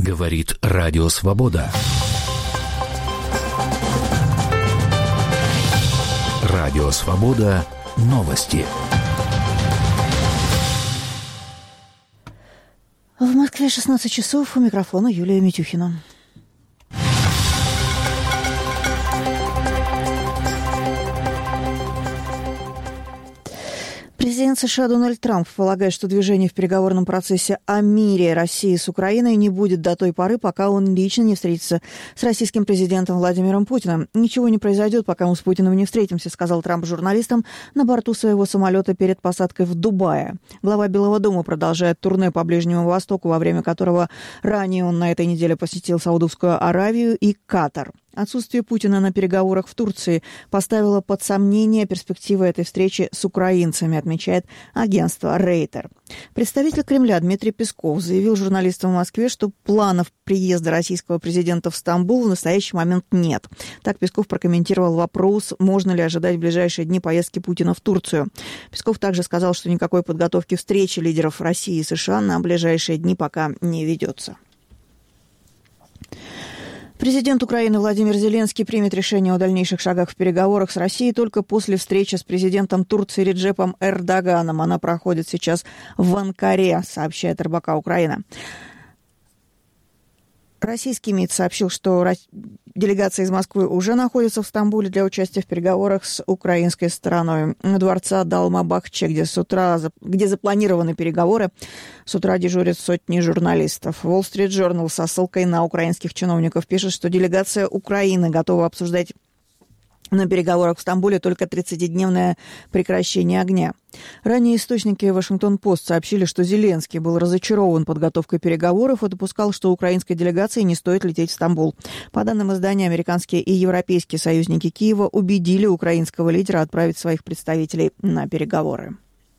Говорит Радио Свобода. Радио Свобода. Новости. В Москве 16 часов. У микрофона Юлия Митюхина. Президент США Дональд Трамп полагает, что движение в переговорном процессе о мире России с Украиной не будет до той поры, пока он лично не встретится с российским президентом Владимиром Путиным. «Ничего не произойдет, пока мы с Путиным не встретимся», сказал Трамп журналистам на борту своего самолета перед посадкой в Дубае. Глава Белого дома продолжает турне по Ближнему Востоку, во время которого ранее он на этой неделе посетил Саудовскую Аравию и Катар. Отсутствие Путина на переговорах в Турции поставило под сомнение перспективы этой встречи с украинцами, отмечает агентство Рейтер. Представитель Кремля Дмитрий Песков заявил журналистам в Москве, что планов приезда российского президента в Стамбул в настоящий момент нет. Так Песков прокомментировал вопрос, можно ли ожидать в ближайшие дни поездки Путина в Турцию. Песков также сказал, что никакой подготовки встречи лидеров России и США на ближайшие дни пока не ведется. Президент Украины Владимир Зеленский примет решение о дальнейших шагах в переговорах с Россией только после встречи с президентом Турции Реджепом Эрдоганом. Она проходит сейчас в Анкаре, сообщает РБК Украина. Российский МИД сообщил, что делегация из Москвы уже находится в Стамбуле для участия в переговорах с украинской стороной. У дворца Далмабахче, где запланированы переговоры, с утра дежурят сотни журналистов. Wall Street Journal со ссылкой на украинских чиновников пишет, что делегация Украины готова обсуждать на переговорах в Стамбуле только 30-дневное прекращение огня. Ранее источники Вашингтон-Пост сообщили, что Зеленский был разочарован подготовкой переговоров и допускал, что украинской делегации не стоит лететь в Стамбул. По данным издания, американские и европейские союзники Киева убедили украинского лидера отправить своих представителей на переговоры.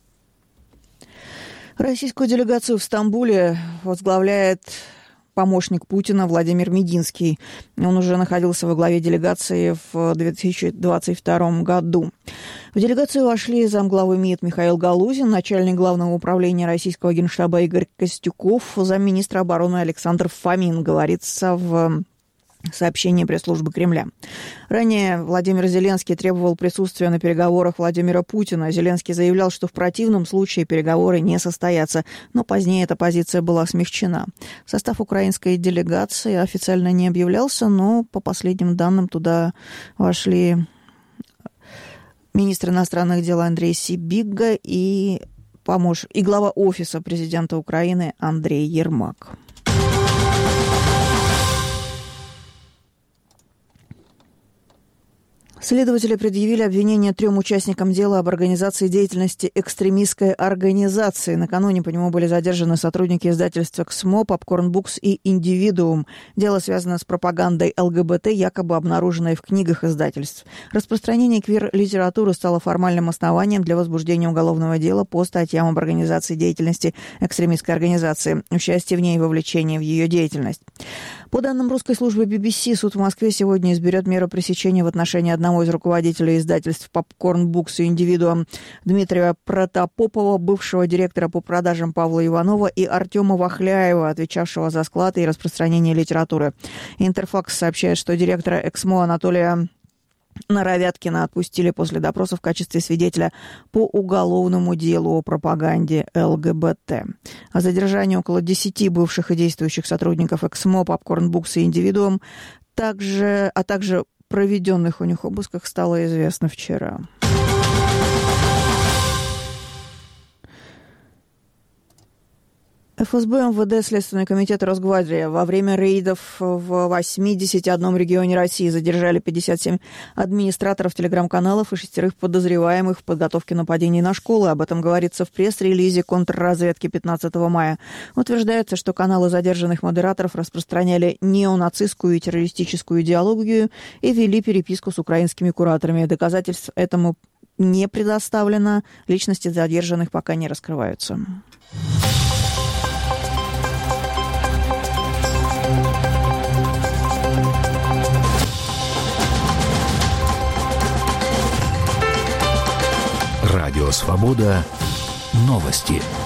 Российскую делегацию в Стамбуле возглавляет помощник Путина Владимир Мединский. Он уже находился во главе делегации в 2022 году. В делегацию вошли замглавы МИД Михаил Галузин, начальник Главного управления российского генштаба Игорь Костюков, замминистра обороны Александр Фомин, говорится в сообщение пресс-службы Кремля. Ранее Владимир Зеленский требовал присутствия на переговорах Владимира Путина. Зеленский заявлял, что в противном случае переговоры не состоятся, но позднее эта позиция была смягчена. Состав украинской делегации официально не объявлялся, но по последним данным туда вошли министр иностранных дел Андрей Сибига и глава офиса президента Украины Андрей Ермак. Следователи предъявили обвинение 3 участникам дела об организации деятельности экстремистской организации. Накануне по нему были задержаны сотрудники издательств «Эксмо», «Попкорн Букс» и «Индивидуум». Дело связано с пропагандой ЛГБТ, якобы обнаруженной в книгах издательств. Распространение квир-литературы стало формальным основанием для возбуждения уголовного дела по статьям об организации деятельности экстремистской организации, участие в ней и вовлечение в ее деятельность. По данным русской службы BBC, суд в Москве сегодня изберет меру пресечения в отношении одного из руководителей издательств «Попкорн Букс» и «Индивидуум» Дмитрия Протопопова, бывшего директора по продажам Павла Иванова и Артема Вахляева, отвечавшего за склад и распространение литературы. Интерфакс сообщает, что директора «Эксмо» Анатолия Наровяткина отпустили после допроса в качестве свидетеля по уголовному делу о пропаганде ЛГБТ. О задержании около 10 бывших и действующих сотрудников «Эксмо», «Попкорн Букс» и «Индивидуум», а также проведенных у них обысках стало известно вчера. ФСБ, МВД, Следственный комитет Росгвардии во время рейдов в 81 регионе России задержали 57 администраторов телеграм-каналов и 6 подозреваемых в подготовке нападений на школы. Об этом говорится в пресс-релизе контрразведки 15 мая. Утверждается, что каналы задержанных модераторов распространяли неонацистскую и террористическую идеологию и вели переписку с украинскими кураторами. Доказательств этому не предоставлено. Личности задержанных пока не раскрываются. Радио Свобода. Новости.